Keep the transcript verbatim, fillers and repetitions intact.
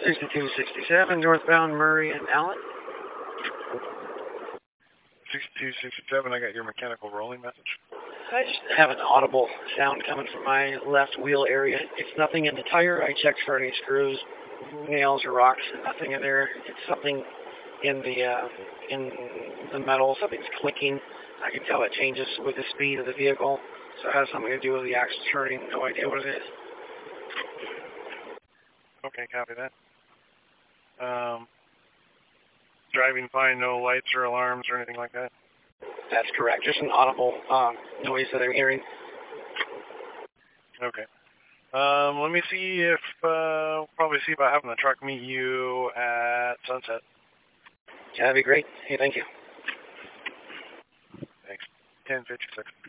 sixty-two sixty-seven, northbound Murray and Allen. sixty-two sixty-seven, I got your mechanical rolling message. I just have an audible sound coming from my left wheel area. It's nothing in the tire. I checked for any screws, nails, or rocks. Nothing in there. It's something in the uh, in the metal. Something's clicking. I can tell it changes with the speed of the vehicle. So it has something to do with the axle turning. No idea what it is. Okay, copy that. Um, driving fine, no lights or alarms or anything like that? That's correct. Just an audible um, noise that I'm hearing. Okay. Um, let me see if, uh, we'll probably see about having the truck meet you at Sunset. Yeah, that'd be great. Hey, thank you. Thanks. ten fifty-six.